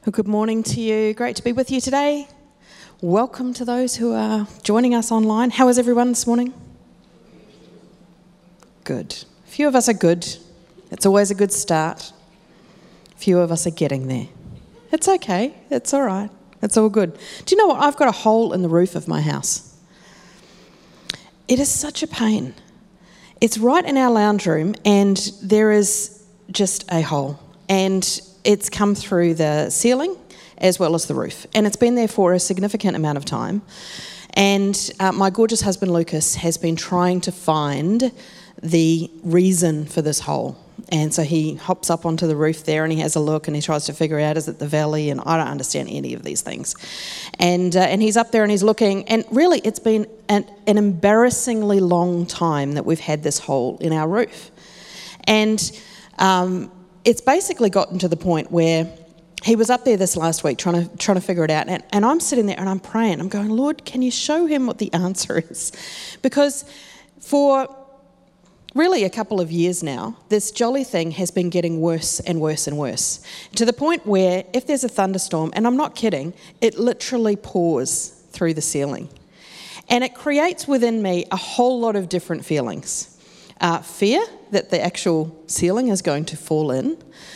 Well, good morning to you. Great to be with you today. Welcome to those who are joining us online. How is everyone this morning? Good. A few of us are good. It's always a good start. A few of us are getting there. It's okay. It's all right. It's all good. Do you know what? I've got a hole in the roof of my house. It is such a pain. It's right in our lounge room and there is just a hole. And it's come through the ceiling as well as the roof. And it's been there for a significant amount of time. And my gorgeous husband Lucas has been trying to find the reason for this hole. And so he hops up onto the roof there and he has a look and he tries to figure out, is it the valley? And I don't understand any of these things. And he's up there and he's looking. And really, it's been an embarrassingly long time that we've had this hole in our roof. And it's basically gotten to the point where he was up there this last week trying to figure it out. And I'm sitting there and I'm praying. I'm going, Lord, can you show him what the answer is? Because for really a couple of years now, this jolly thing has been getting worse and worse and worse, to the point where if there's a thunderstorm, and I'm not kidding, it literally pours through the ceiling. And it creates within me a whole lot of different feelings. Fear that the actual ceiling is going to fall in.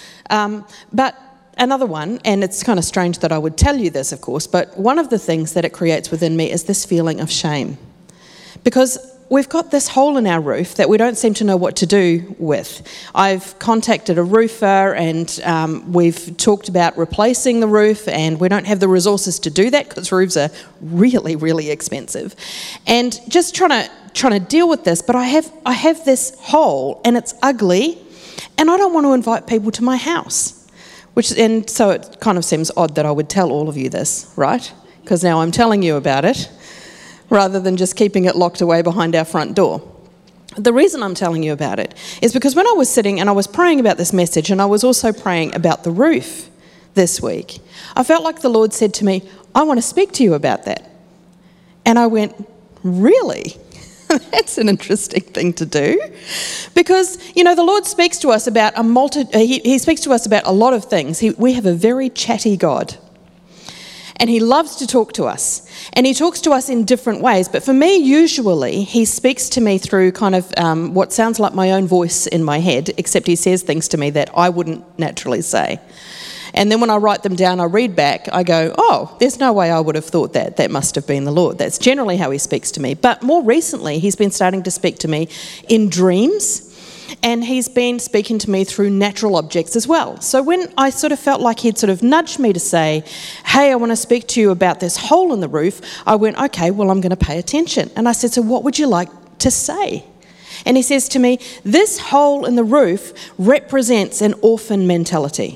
But another one, and it's kind of strange that I would tell you this, of course, but one of the things that it creates within me is this feeling of shame. Because we've got this hole in our roof that we don't seem to know what to do with. I've contacted a roofer and we've talked about replacing the roof, and we don't have the resources to do that because roofs are really, really expensive. And just trying to deal with this, but I have this hole and it's ugly and I don't want to invite people to my house. And so it kind of seems odd that I would tell all of you this, right? Because now I'm telling you about it, rather than just keeping it locked away behind our front door. The reason I'm telling you about it is because when I was sitting and I was praying about this message, and I was also praying about the roof this week, I felt like the Lord said to me, I want to speak to you about that. And I went, really? That's an interesting thing to do. Because, you know, the Lord speaks to us about He speaks to us about a lot of things. We have a very chatty God. And he loves to talk to us. And he talks to us in different ways. But for me, usually, he speaks to me through kind of what sounds like my own voice in my head, except he says things to me that I wouldn't naturally say. And then when I write them down, I read back, I go, oh, there's no way I would have thought that. That must have been the Lord. That's generally how he speaks to me. But more recently, he's been starting to speak to me in dreams. And he's been speaking to me through natural objects as well. So when I sort of felt like he'd sort of nudged me to say, hey, I want to speak to you about this hole in the roof, I went, okay, well, I'm going to pay attention. And I said, so what would you like to say? And he says to me, this hole in the roof represents an orphan mentality.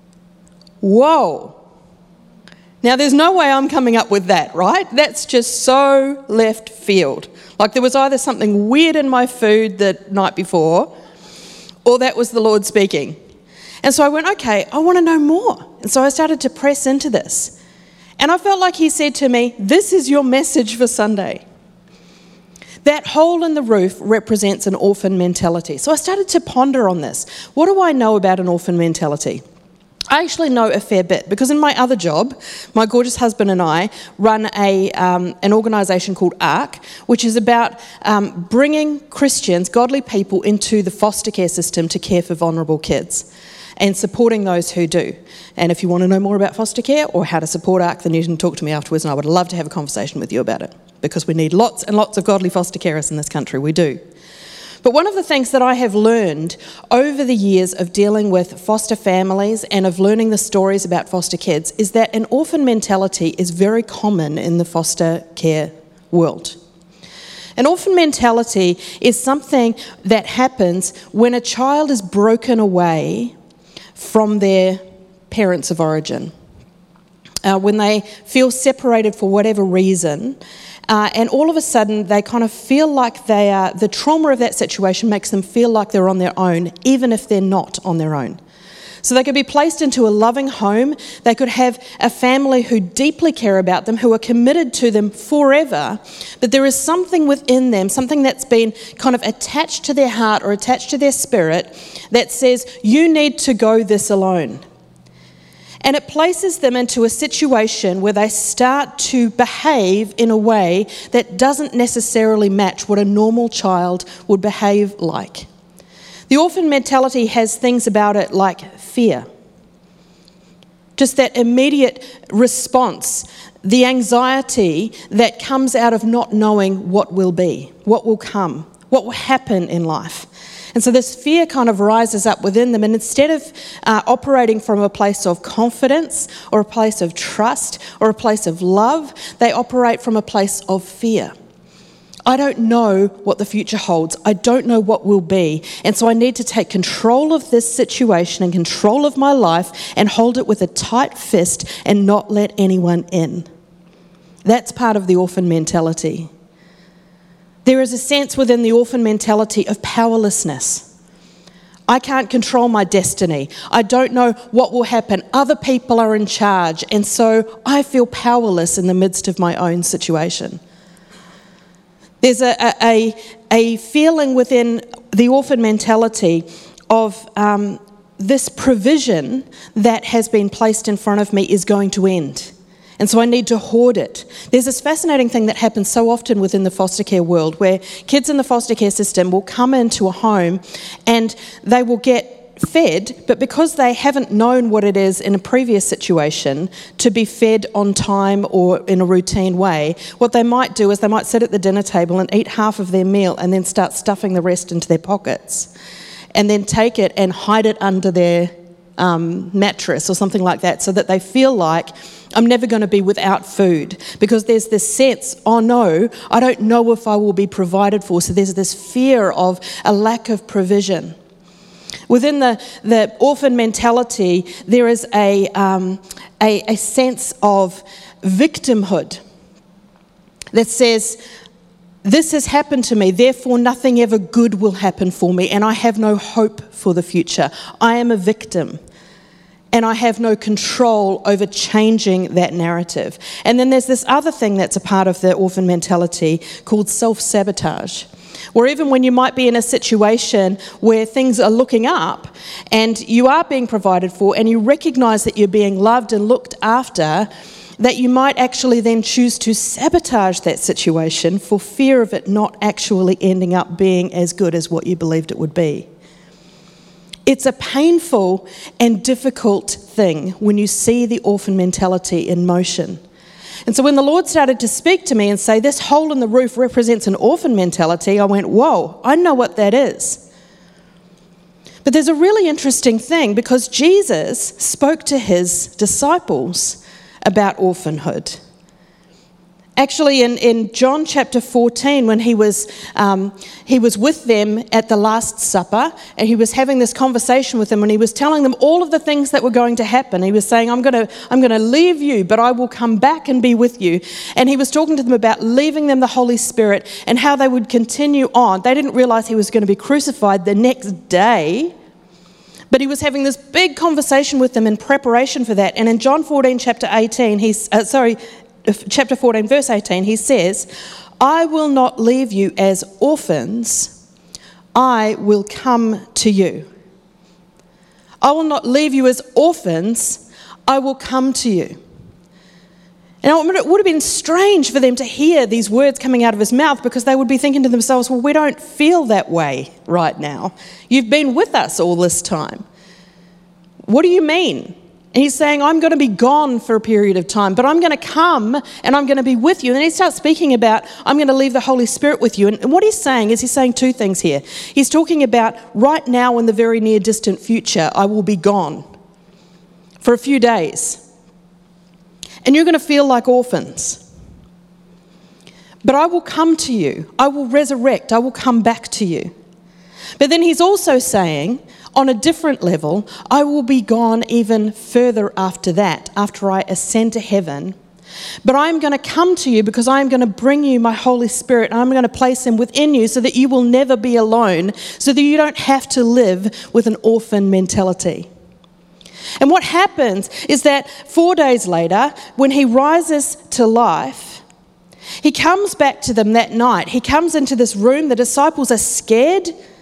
Whoa. Now, there's no way I'm coming up with that, right? That's just so left field. Like there was either something weird in my food the night before, or that was the Lord speaking. And so I went, okay, I want to know more. And so I started to press into this. And I felt like he said to me, this is your message for Sunday. That hole in the roof represents an orphan mentality. So I started to ponder on this. What do I know about an orphan mentality? I actually know a fair bit because in my other job, my gorgeous husband and I run an organisation called ARC, which is about bringing Christians, godly people, into the foster care system to care for vulnerable kids and supporting those who do. And if you want to know more about foster care or how to support ARC, then you can talk to me afterwards and I would love to have a conversation with you about it because we need lots and lots of godly foster carers in this country. We do. But one of the things that I have learned over the years of dealing with foster families and of learning the stories about foster kids is that an orphan mentality is very common in the foster care world. An orphan mentality is something that happens when a child is broken away from their parents of origin. When they feel separated for whatever reason, and all of a sudden they kind of feel like the trauma of that situation makes them feel like they're on their own, even if they're not on their own. So they could be placed into a loving home. They could have a family who deeply care about them, who are committed to them forever. But there is something within them, something that's been kind of attached to their heart or attached to their spirit that says, you need to go this alone. And it places them into a situation where they start to behave in a way that doesn't necessarily match what a normal child would behave like. The orphan mentality has things about it like fear. Just that immediate response, the anxiety that comes out of not knowing what will be, what will come, what will happen in life. And so this fear kind of rises up within them, and instead of operating from a place of confidence or a place of trust or a place of love, they operate from a place of fear. I don't know what the future holds. I don't know what will be. And so I need to take control of this situation and control of my life and hold it with a tight fist and not let anyone in. That's part of the orphan mentality. There is a sense within the orphan mentality of powerlessness. I can't control my destiny. I don't know what will happen. Other people are in charge, and so I feel powerless in the midst of my own situation. There's a feeling within the orphan mentality of this provision that has been placed in front of me is going to end. And so I need to hoard it. There's this fascinating thing that happens so often within the foster care world where kids in the foster care system will come into a home and they will get fed, but because they haven't known what it is in a previous situation to be fed on time or in a routine way, what they might do is they might sit at the dinner table and eat half of their meal and then start stuffing the rest into their pockets and then take it and hide it under their mattress or something like that so that they feel like I'm never going to be without food, because there's this sense, oh no, I don't know if I will be provided for. So there's this fear of a lack of provision. Within the orphan mentality, there is a sense of victimhood that says, this has happened to me, therefore nothing ever good will happen for me, and I have no hope for the future. I am a victim, and I have no control over changing that narrative. And then there's this other thing that's a part of the orphan mentality called self-sabotage, where even when you might be in a situation where things are looking up and you are being provided for and you recognise that you're being loved and looked after, that you might actually then choose to sabotage that situation for fear of it not actually ending up being as good as what you believed it would be. It's a painful and difficult thing when you see the orphan mentality in motion. And so when the Lord started to speak to me and say, this hole in the roof represents an orphan mentality, I went, whoa, I know what that is. But there's a really interesting thing, because Jesus spoke to his disciples about orphanhood. Actually, in John chapter 14, when he was with them at the Last Supper, and he was having this conversation with them, and he was telling them all of the things that were going to happen. He was saying, I'm going to leave you, but I will come back and be with you. And he was talking to them about leaving them the Holy Spirit and how they would continue on. They didn't realize he was going to be crucified the next day, but he was having this big conversation with them in preparation for that. And in John 14, chapter 14, verse 18, he says, I will not leave you as orphans, I will come to you. I will not leave you as orphans, I will come to you. And it would have been strange for them to hear these words coming out of his mouth, because they would be thinking to themselves, well, we don't feel that way right now. You've been with us all this time. What do you mean? And he's saying, I'm going to be gone for a period of time, but I'm going to come and I'm going to be with you. And then he starts speaking about, I'm going to leave the Holy Spirit with you. And what he's saying is, he's saying two things here. He's talking about right now in the very near distant future, I will be gone for a few days. And you're going to feel like orphans. But I will come to you. I will resurrect. I will come back to you. But then he's also saying, on a different level, I will be gone even further after that, after I ascend to heaven. But I'm going to come to you because I'm going to bring you my Holy Spirit, and I'm going to place him within you so that you will never be alone, so that you don't have to live with an orphan mentality. And what happens is that 4 days later, when he rises to life, he comes back to them that night. He comes into this room. The disciples are scared.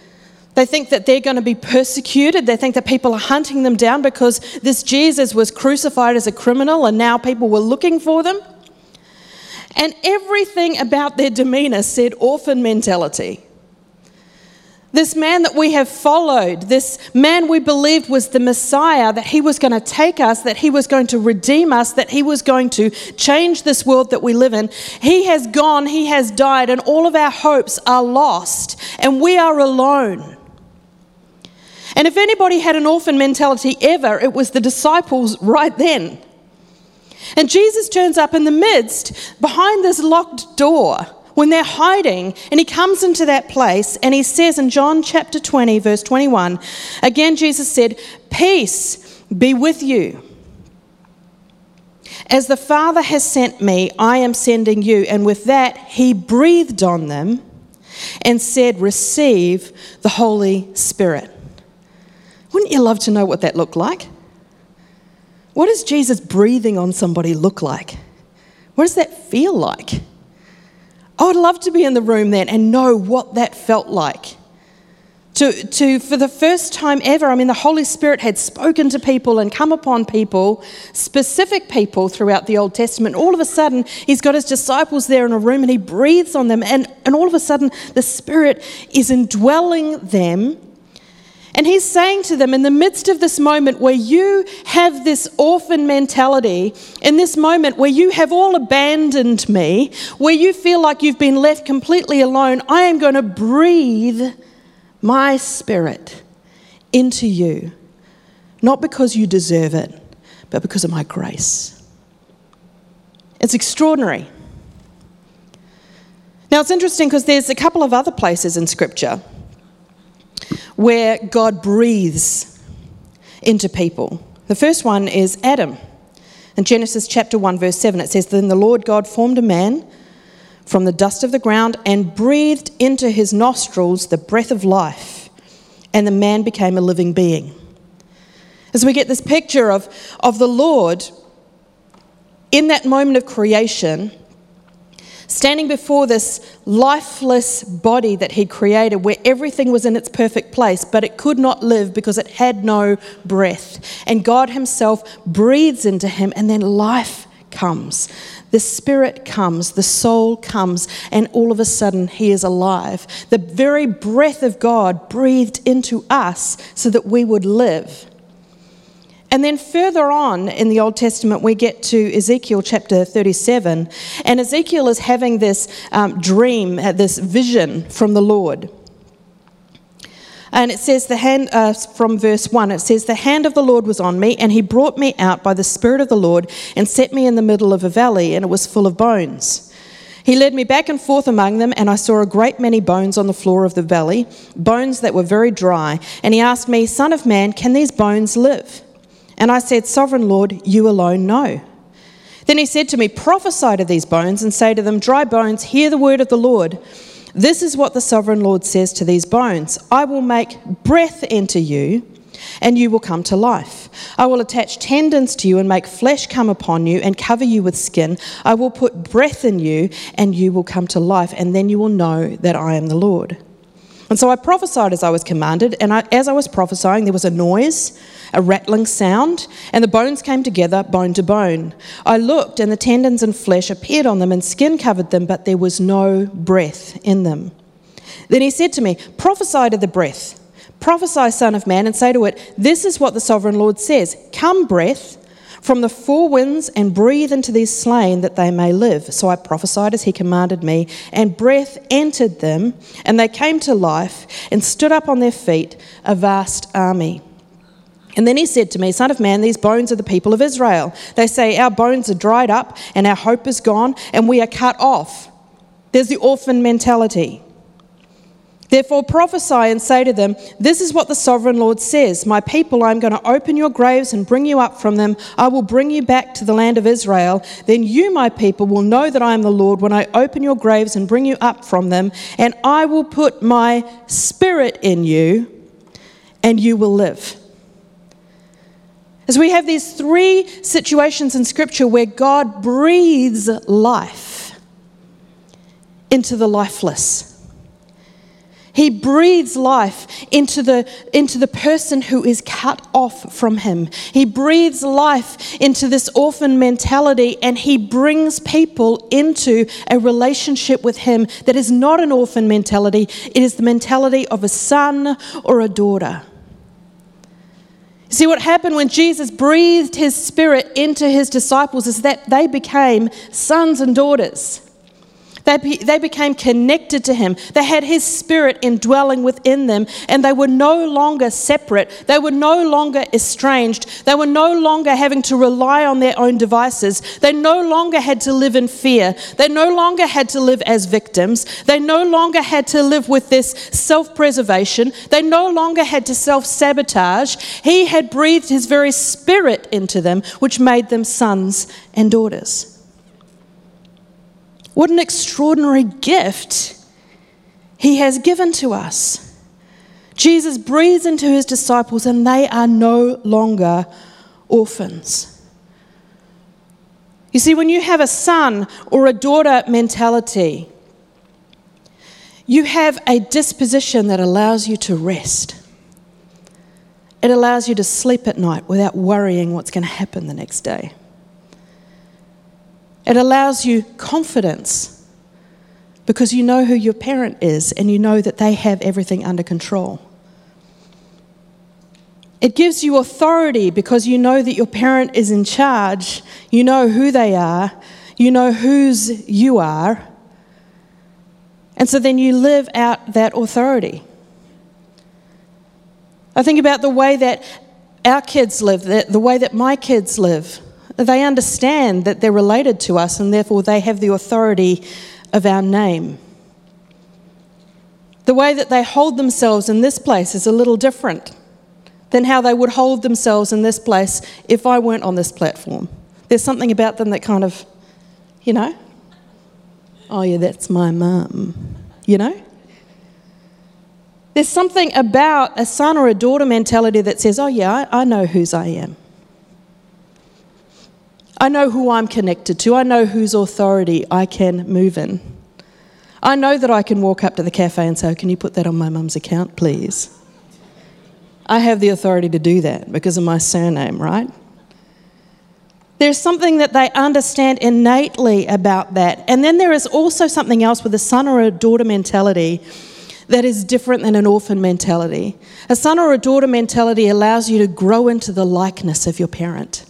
They think that they're going to be persecuted. They think that people are hunting them down because this Jesus was crucified as a criminal and now people were looking for them. And everything about their demeanor said orphan mentality. This man that we have followed, this man we believed was the Messiah, that he was going to take us, that he was going to redeem us, that he was going to change this world that we live in. He has gone, he has died, and all of our hopes are lost, and we are alone. And if anybody had an orphan mentality ever, it was the disciples right then. And Jesus turns up in the midst, behind this locked door, when they're hiding, and he comes into that place and he says in John chapter 20, verse 21, again Jesus said, "Peace be with you. As the Father has sent me, I am sending you." And with that, he breathed on them and said, "Receive the Holy Spirit." Wouldn't you love to know what that looked like? What does Jesus breathing on somebody look like? What does that feel like? I would love to be in the room then and know what that felt like. To for the first time ever, I mean, the Holy Spirit had spoken to people and come upon people, specific people throughout the Old Testament. All of a sudden, he's got his disciples there in a room and he breathes on them, and all of a sudden, the Spirit is indwelling them. And he's saying to them, in the midst of this moment where you have this orphan mentality, in this moment where you have all abandoned me, where you feel like you've been left completely alone, I am going to breathe my Spirit into you. Not because you deserve it, but because of my grace. It's extraordinary. Now it's interesting because there's a couple of other places in Scripture where God breathes into people. The first one is Adam. In Genesis chapter 1, verse 7, it says, "Then the Lord God formed a man from the dust of the ground and breathed into his nostrils the breath of life, and the man became a living being." As we get this picture of the Lord in that moment of creation, standing before this lifeless body that he created, where everything was in its perfect place, but it could not live because it had no breath. And God himself breathes into him, and then life comes. The Spirit comes, the soul comes, and all of a sudden he is alive. The very breath of God breathed into us so that we would live. And then further on in the Old Testament, we get to Ezekiel chapter 37, and Ezekiel is having this dream, this vision from the Lord. And it says, from verse 1, it says, "The hand of the Lord was on me, and he brought me out by the Spirit of the Lord and set me in the middle of a valley, and it was full of bones. He led me back and forth among them, and I saw a great many bones on the floor of the valley, bones that were very dry. And he asked me, 'Son of man, can these bones live?' And I said, 'Sovereign Lord, you alone know.' Then he said to me, 'Prophesy to these bones and say to them, dry bones, hear the word of the Lord. This is what the Sovereign Lord says to these bones. I will make breath into you, and you will come to life. I will attach tendons to you and make flesh come upon you and cover you with skin. I will put breath in you, and you will come to life, and then you will know that I am the Lord.' And so I prophesied as I was commanded, and as I was prophesying, there was a noise, a rattling sound, and the bones came together, bone to bone. I looked, and the tendons and flesh appeared on them, and skin covered them, but there was no breath in them. Then he said to me, 'Prophesy to the breath. Prophesy, Son of Man, and say to it, this is what the Sovereign Lord says. Come, breath, from the four winds, and breathe into these slain that they may live.' So I prophesied as he commanded me, and breath entered them, and they came to life and stood up on their feet, a vast army. And then he said to me, 'Son of man, these bones are the people of Israel. They say, our bones are dried up, and our hope is gone, and we are cut off.' There's the orphan mentality. 'Therefore prophesy and say to them, this is what the Sovereign Lord says. My people, I am going to open your graves and bring you up from them. I will bring you back to the land of Israel. Then you, my people, will know that I am the Lord when I open your graves and bring you up from them. And I will put my Spirit in you, and you will live.'" As we have these three situations in Scripture where God breathes life into the lifeless. He breathes life into the person who is cut off from him. He breathes life into this orphan mentality, and he brings people into a relationship with him that is not an orphan mentality. It is the mentality of a son or a daughter. See, what happened when Jesus breathed his spirit into his disciples is that they became sons and daughters. They became connected to him. They had his spirit indwelling within them, and they were no longer separate. They were no longer estranged. They were no longer having to rely on their own devices. They no longer had to live in fear. They no longer had to live as victims. They no longer had to live with this self-preservation. They no longer had to self-sabotage. He had breathed his very spirit into them, which made them sons and daughters. What an extraordinary gift he has given to us. Jesus breathes into his disciples, and they are no longer orphans. You see, when you have a son or a daughter mentality, you have a disposition that allows you to rest. It allows you to sleep at night without worrying what's going to happen the next day. It allows you confidence because you know who your parent is and you know that they have everything under control. It gives you authority because you know that your parent is in charge. You know who they are. You know whose you are. And so then you live out that authority. I think about the way that our kids live, the way that my kids live. They understand that they're related to us, and therefore they have the authority of our name. The way that they hold themselves in this place is a little different than how they would hold themselves in this place if I weren't on this platform. There's something about them that kind of, oh yeah, that's my mum, There's something about a son or a daughter mentality that says, oh yeah, I know whose I am. I know who I'm connected to. I know whose authority I can move in. I know that I can walk up to the cafe and say, can you put that on my mum's account, please? I have the authority to do that because of my surname, right? There's something that they understand innately about that. And then there is also something else with a son or a daughter mentality that is different than an orphan mentality. A son or a daughter mentality allows you to grow into the likeness of your parent.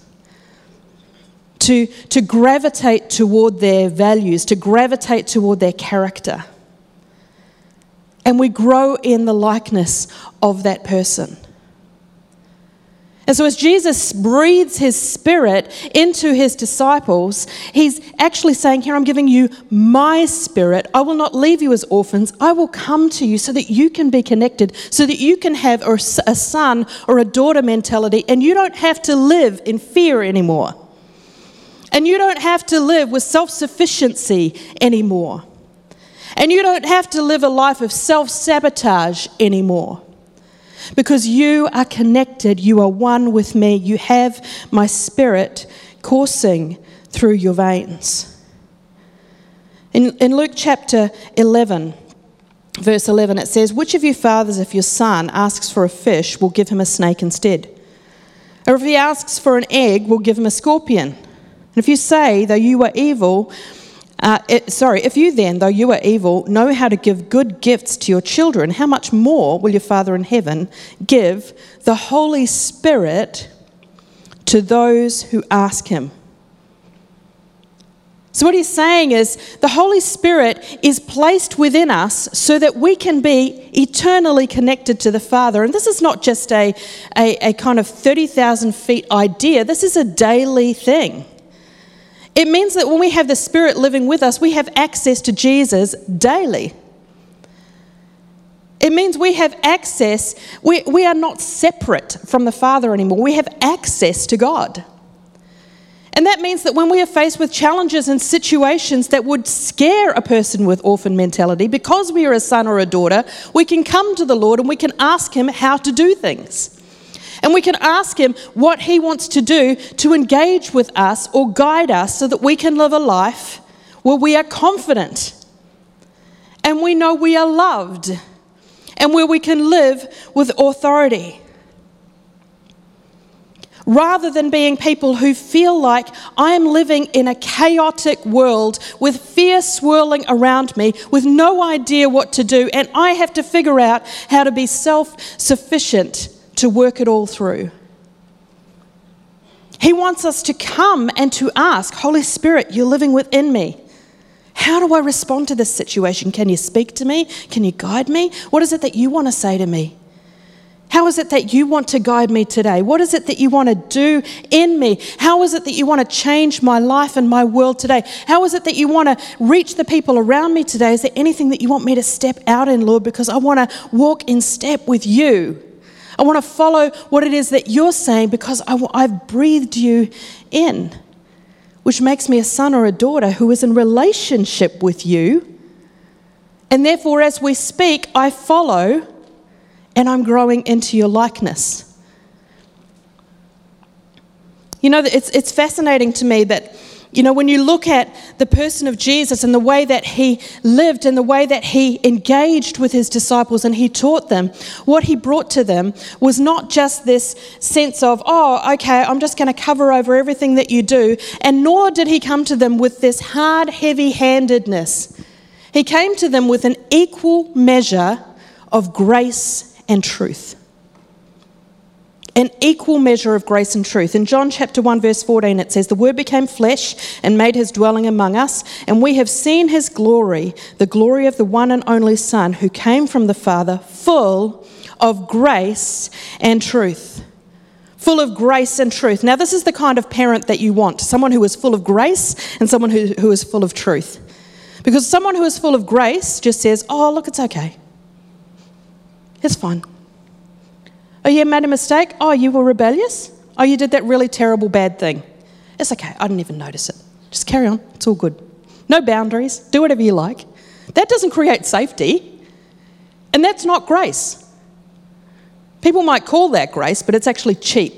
To gravitate toward their values, to gravitate toward their character. And we grow in the likeness of that person. And so as Jesus breathes his spirit into his disciples, he's actually saying, here, I'm giving you my spirit. I will not leave you as orphans. I will come to you so that you can be connected, so that you can have a son or a daughter mentality, and you don't have to live in fear anymore. And you don't have to live with self-sufficiency anymore. And you don't have to live a life of self-sabotage anymore. Because you are connected, you are one with me, you have my spirit coursing through your veins. In Luke chapter 11, verse 11, it says, which of you fathers, if your son asks for a fish, will give him a snake instead? Or if he asks for an egg, will give him a scorpion? And if you say, though you are evil, if you then, though you are evil, know how to give good gifts to your children, how much more will your Father in heaven give the Holy Spirit to those who ask him? So what he's saying is the Holy Spirit is placed within us so that we can be eternally connected to the Father. And this is not just a kind of 30,000 feet idea. This is a daily thing. It means that when we have the Spirit living with us, we have access to Jesus daily. It means we have access. We are not separate from the Father anymore. We have access to God. And that means that when we are faced with challenges and situations that would scare a person with orphan mentality, because we are a son or a daughter, we can come to the Lord and we can ask him how to do things. And we can ask him what he wants to do to engage with us or guide us so that we can live a life where we are confident and we know we are loved and where we can live with authority. Rather than being people who feel like I am living in a chaotic world with fear swirling around me, with no idea what to do, and I have to figure out how to be self-sufficient to work it all through. He wants us to come and to ask, Holy Spirit, you're living within me. How do I respond to this situation? Can you speak to me? Can you guide me? What is it that you want to say to me? How is it that you want to guide me today? What is it that you want to do in me? How is it that you want to change my life and my world today? How is it that you want to reach the people around me today? Is there anything that you want me to step out in, Lord? Because I want to walk in step with you. I want to follow what it is that you're saying because I've breathed you in, which makes me a son or a daughter who is in relationship with you. And therefore, as we speak, I follow and I'm growing into your likeness. You know, it's fascinating to me that, you know, when you look at the person of Jesus and the way that he lived and the way that he engaged with his disciples and he taught them, what he brought to them was not just this sense of, oh, okay, I'm just going to cover over everything that you do, and nor did he come to them with this hard, heavy-handedness. He came to them with an equal measure of grace and truth. An equal measure of grace and truth. In John chapter 1 verse 14 it says, "The Word became flesh and made his dwelling among us, and we have seen his glory, the glory of the one and only Son who came from the Father, full of grace and truth." Full of grace and truth. Now this is the kind of parent that you want, someone who is full of grace and someone who is full of truth. Because someone who is full of grace just says, oh, look, it's okay. It's fine. Oh, you made a mistake? Oh, you were rebellious? Oh, you did that really terrible bad thing. It's okay. I didn't even notice it. Just carry on. It's all good. No boundaries. Do whatever you like. That doesn't create safety. And that's not grace. People might call that grace, but it's actually cheap.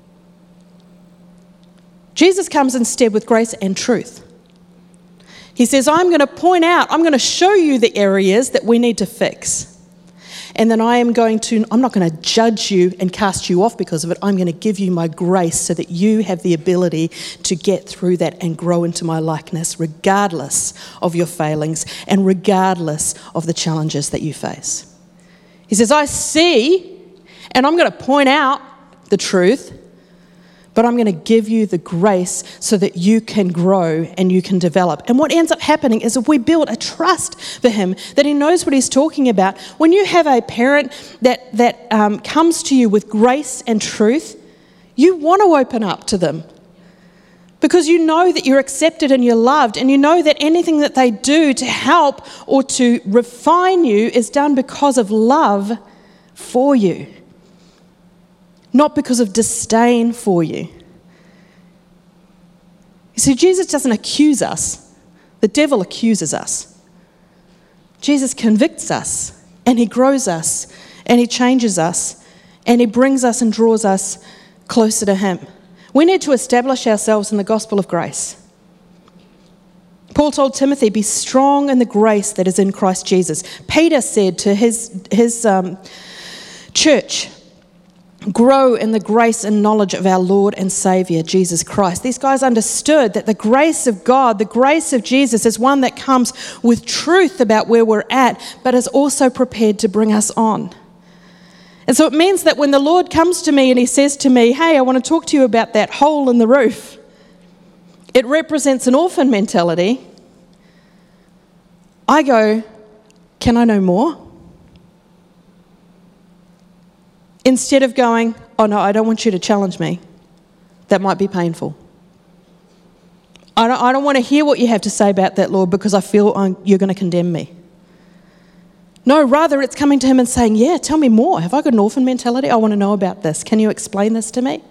Jesus comes instead with grace and truth. He says, I'm going to show you the areas that we need to fix. And then I'm not going to judge you and cast you off because of it. I'm going to give you my grace so that you have the ability to get through that and grow into my likeness regardless of your failings and regardless of the challenges that you face. He says, I see, and I'm going to point out the truth, but I'm going to give you the grace so that you can grow and you can develop. And what ends up happening is if we build a trust for him, that he knows what he's talking about. When you have a parent that comes to you with grace and truth, you want to open up to them because you know that you're accepted and you're loved, and you know that anything that they do to help or to refine you is done because of love for you. Not because of disdain for you. You see, Jesus doesn't accuse us. The devil accuses us. Jesus convicts us, and he grows us, and he changes us, and he brings us and draws us closer to him. We need to establish ourselves in the gospel of grace. Paul told Timothy, be strong in the grace that is in Christ Jesus. Peter said to his church, grow in the grace and knowledge of our Lord and Saviour, Jesus Christ. These guys understood that the grace of God, the grace of Jesus, is one that comes with truth about where we're at, but is also prepared to bring us on. And so it means that when the Lord comes to me and he says to me, hey, I want to talk to you about that hole in the roof, it represents an orphan mentality. I go, can I know more? Instead of going, oh no, I don't want you to challenge me. That might be painful. I don't want to hear what you have to say about that, Lord, because I feel you're going to condemn me. No, rather it's coming to him and saying, yeah, tell me more. Have I got an orphan mentality? I want to know about this. Can you explain this to me?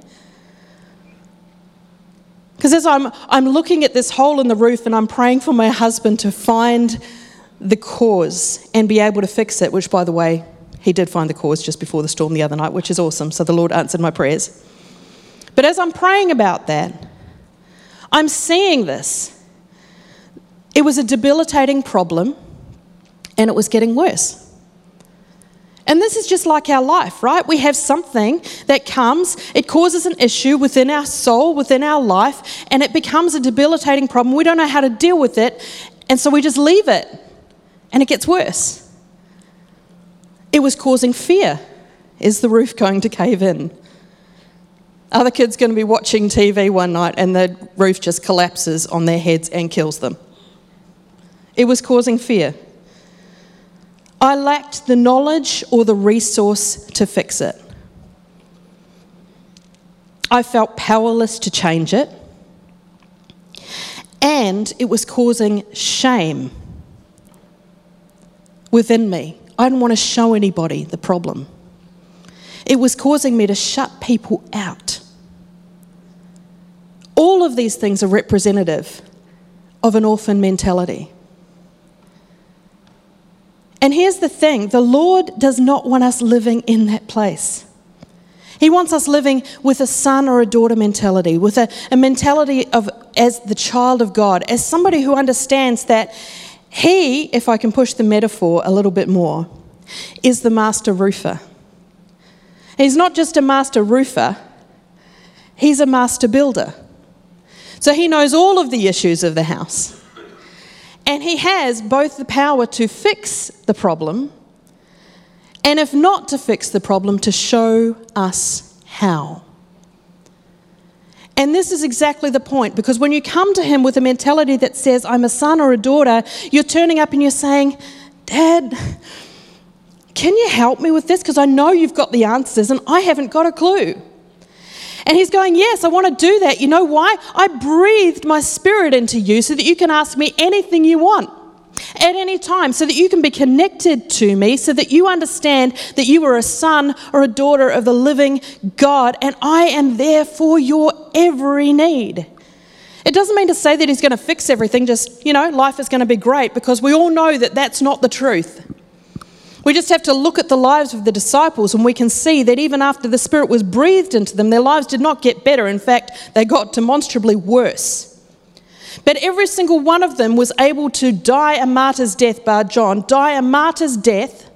Because as I'm looking at this hole in the roof and I'm praying for my husband to find the cause and be able to fix it, which, by the way, he did find the cause just before the storm the other night, which is awesome. So the Lord answered my prayers. But as I'm praying about that, I'm seeing this. It was a debilitating problem, and it was getting worse. And this is just like our life, right? We have something that comes, it causes an issue within our soul, within our life, and it becomes a debilitating problem. We don't know how to deal with it, and so we just leave it, and it gets worse. It was causing fear. Is the roof going to cave in? Are the kids going to be watching TV one night and the roof just collapses on their heads and kills them? It was causing fear. I lacked the knowledge or the resource to fix it. I felt powerless to change it. And it was causing shame within me. I didn't want to show anybody the problem. It was causing me to shut people out. All of these things are representative of an orphan mentality. And here's the thing, the Lord does not want us living in that place. He wants us living with a son or a daughter mentality, with a mentality of as the child of God, as somebody who understands that he, if I can push the metaphor a little bit more, is the master roofer. He's not just a master roofer, he's a master builder. So he knows all of the issues of the house. And he has both the power to fix the problem, and if not to fix the problem, to show us how. And this is exactly the point, because when you come to him with a mentality that says, I'm a son or a daughter, you're turning up and you're saying, Dad, can you help me with this? Because I know you've got the answers and I haven't got a clue. And he's going, yes, I want to do that. You know why? I breathed my spirit into you so that you can ask me anything you want at any time, so that you can be connected to me, so that you understand that you are a son or a daughter of the living God, and I am there for your every need. It doesn't mean to say that he's going to fix everything, just, life is going to be great, because we all know that that's not the truth. We just have to look at the lives of the disciples and we can see that even after the Spirit was breathed into them, their lives did not get better. In fact, they got demonstrably worse. But every single one of them was able to die a martyr's death, bar John, die a martyr's death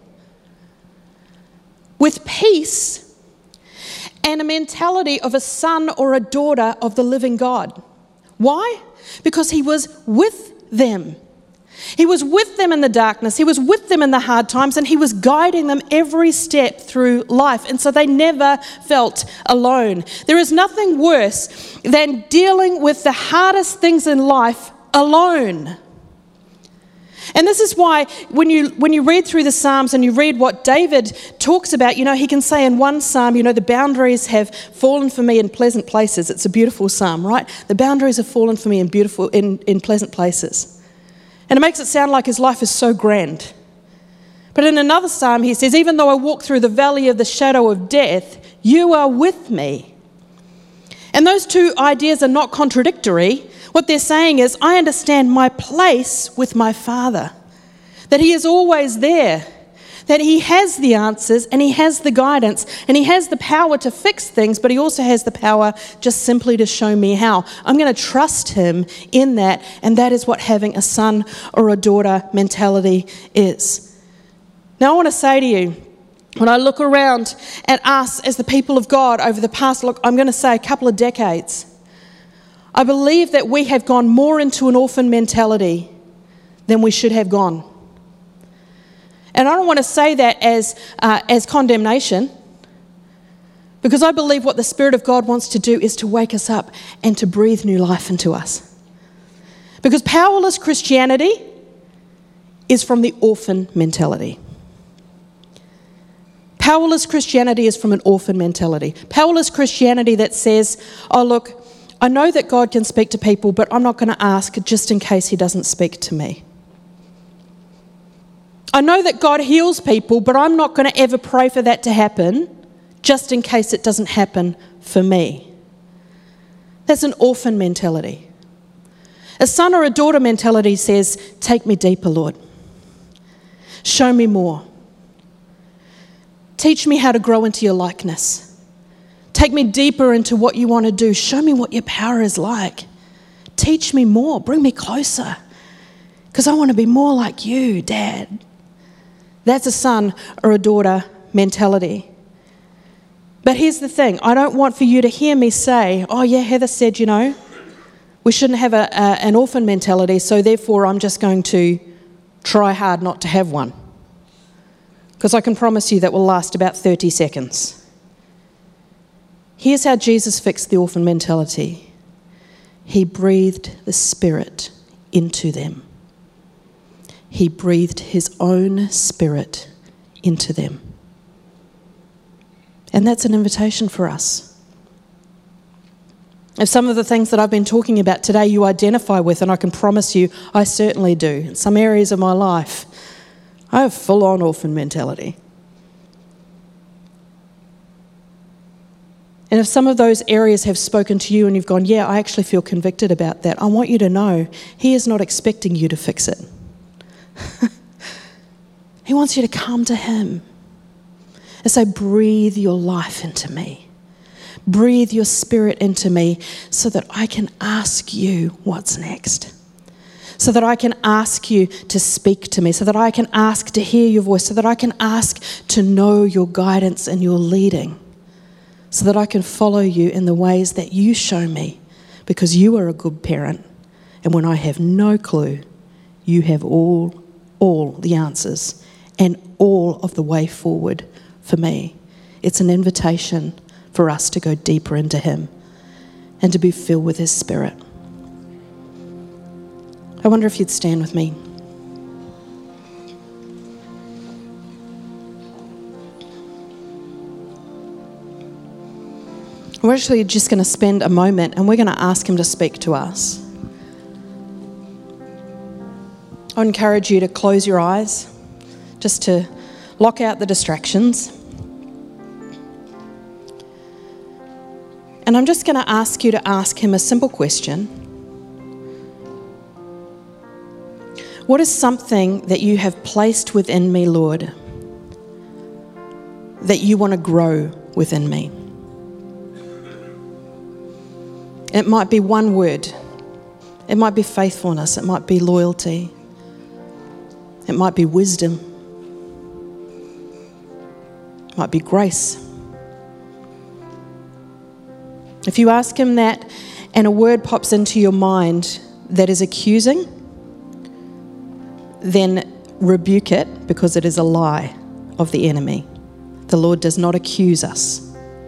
with peace and a mentality of a son or a daughter of the living God. Why? Because he was with them. He was with them in the darkness, he was with them in the hard times, and he was guiding them every step through life. And so they never felt alone. There is nothing worse than dealing with the hardest things in life alone. And this is why when you read through the Psalms and you read what David talks about, he can say in one psalm, the boundaries have fallen for me in pleasant places. It's a beautiful psalm, right? The boundaries have fallen for me in pleasant places. And it makes it sound like his life is so grand. But in another psalm he says, even though I walk through the valley of the shadow of death, you are with me. And those two ideas are not contradictory. What they're saying is, I understand my place with my Father, that he is always there, that he has the answers and he has the guidance and he has the power to fix things, but he also has the power just simply to show me how. I'm going to trust him in that, and that is what having a son or a daughter mentality is. Now I want to say to you, when I look around at us as the people of God over the past, I'm going to say a couple of decades, I believe that we have gone more into an orphan mentality than we should have gone. And I don't want to say that as condemnation, because I believe what the Spirit of God wants to do is to wake us up and to breathe new life into us. Because powerless Christianity is from the orphan mentality. Powerless Christianity is from an orphan mentality. Powerless Christianity that says, oh look, I know that God can speak to people, but I'm not going to ask just in case he doesn't speak to me. I know that God heals people, but I'm not going to ever pray for that to happen just in case it doesn't happen for me. That's an orphan mentality. A son or a daughter mentality says, take me deeper, Lord. Show me more. Teach me how to grow into your likeness. Take me deeper into what you want to do. Show me what your power is like. Teach me more. Bring me closer. Because I want to be more like you, Dad. That's a son or a daughter mentality. But here's the thing. I don't want for you to hear me say, oh yeah, Heather said, we shouldn't have an orphan mentality, so therefore I'm just going to try hard not to have one. Because I can promise you that will last about 30 seconds. Here's how Jesus fixed the orphan mentality. He breathed the Spirit into them. He breathed his own Spirit into them. And that's an invitation for us. If some of the things that I've been talking about today you identify with, and I can promise you I certainly do, in some areas of my life, I have full-on orphan mentality. And if some of those areas have spoken to you and you've gone, yeah, I actually feel convicted about that, I want you to know he is not expecting you to fix it. He wants you to come to him and say, breathe your life into me. Breathe your Spirit into me so that I can ask you what's next. So that I can ask you to speak to me, so that I can ask to hear your voice, so that I can ask to know your guidance and your leading, so that I can follow you in the ways that you show me, because you are a good parent. And when I have no clue, you have all the answers and all of the way forward for me. It's an invitation for us to go deeper into him and to be filled with his Spirit. I wonder if you'd stand with me. We're actually just going to spend a moment and we're going to ask him to speak to us. I encourage you to close your eyes, just to lock out the distractions. And I'm just going to ask you to ask him a simple question. What is something that you have placed within me, Lord, that you want to grow within me? It might be one word. It might be faithfulness. It might be loyalty. It might be wisdom. It might be grace. If you ask him that and a word pops into your mind that is accusing, then rebuke it, because it is a lie of the enemy. The Lord does not accuse us.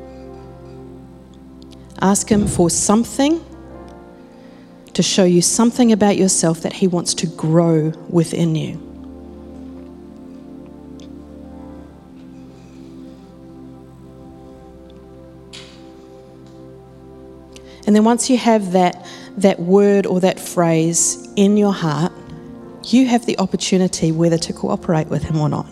Ask him for something to show you something about yourself that he wants to grow within you. And then once you have that word or that phrase in your heart, you have the opportunity whether to cooperate with him or not.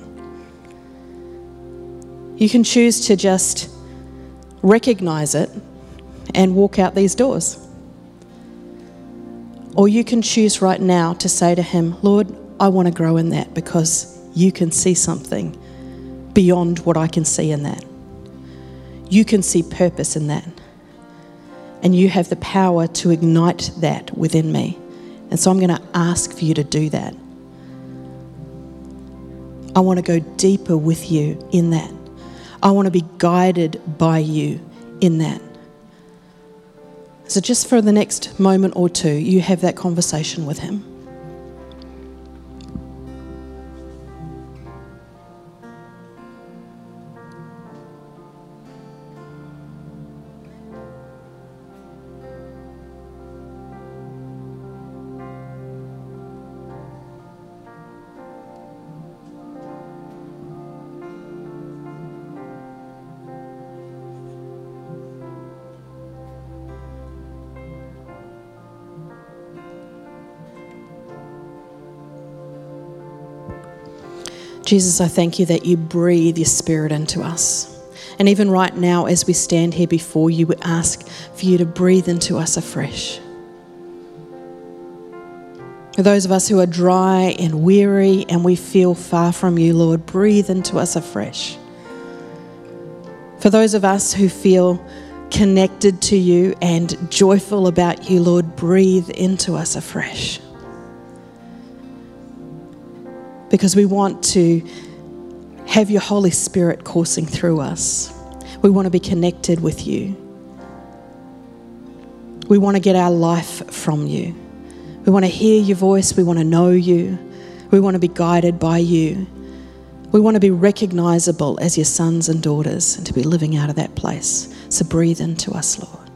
You can choose to just recognize it and walk out these doors. Or you can choose right now to say to him, Lord, I want to grow in that because you can see something beyond what I can see in that. You can see purpose in that. And you have the power to ignite that within me. And so I'm going to ask for you to do that. I want to go deeper with you in that. I want to be guided by you in that. So just for the next moment or two, you have that conversation with him. Jesus, I thank you that you breathe your Spirit into us. And even right now, as we stand here before you, we ask for you to breathe into us afresh. For those of us who are dry and weary and we feel far from you, Lord, breathe into us afresh. For those of us who feel connected to you and joyful about you, Lord, breathe into us afresh. Because we want to have your Holy Spirit coursing through us. We want to be connected with you. We want to get our life from you. We want to hear your voice. We want to know you. We want to be guided by you. We want to be recognisable as your sons and daughters and to be living out of that place. So breathe into us, Lord.